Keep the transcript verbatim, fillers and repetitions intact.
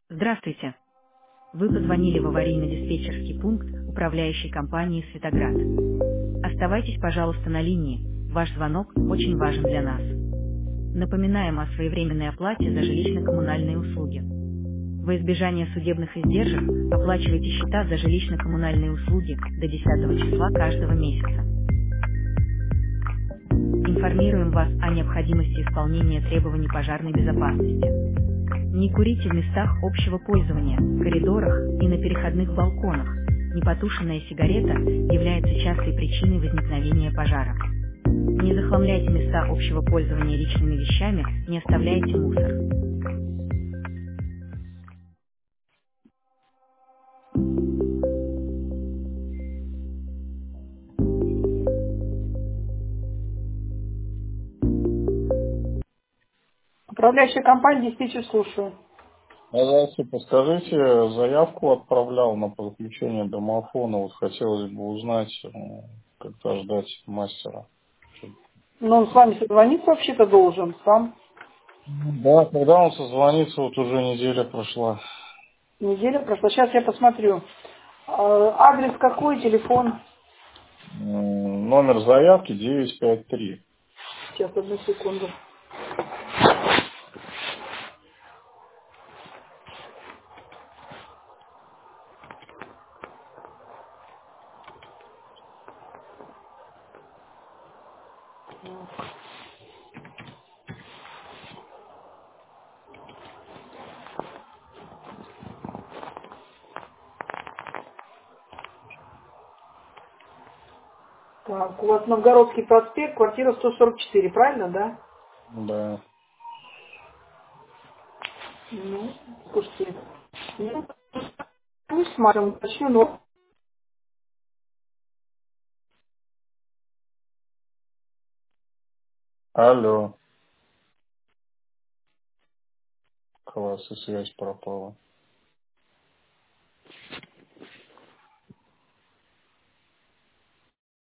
Здравствуйте. Вы позвонили в аварийно-диспетчерский пункт управляющей компании «Светоград». Оставайтесь, пожалуйста, на линии. Ваш звонок очень важен для нас. Напоминаем о своевременной оплате за жилищно-коммунальные услуги. Во избежание судебных издержек оплачивайте счета за жилищно-коммунальные услуги до десятого числа каждого месяца. Информируем вас о необходимости исполнения требований пожарной безопасности. Не курите в местах общего пользования, коридорах и на переходных балконах. Непотушенная сигарета является частой причиной возникновения пожара. Не захламляйте места общего пользования личными вещами, не оставляйте мусор. Управляющая компания диспетчер слушаю. Здравствуйте, подскажите, заявку отправлял на подключение домофона. Вот хотелось бы узнать, э, когда ждать мастера. Но он с вами созвониться вообще-то должен сам. Да, когда он созвонится, вот уже неделя прошла. Неделя прошла. Сейчас я посмотрю. А, Адрес какой, телефон? М, Номер заявки девять пять три. Сейчас, одну секунду. Так, у вас Новгородский проспект, квартира сто сорок четыре, правильно, да? Да. Ну, слушайте, ну, пусть смотрим, начну, но Алло, класс, и связь пропала.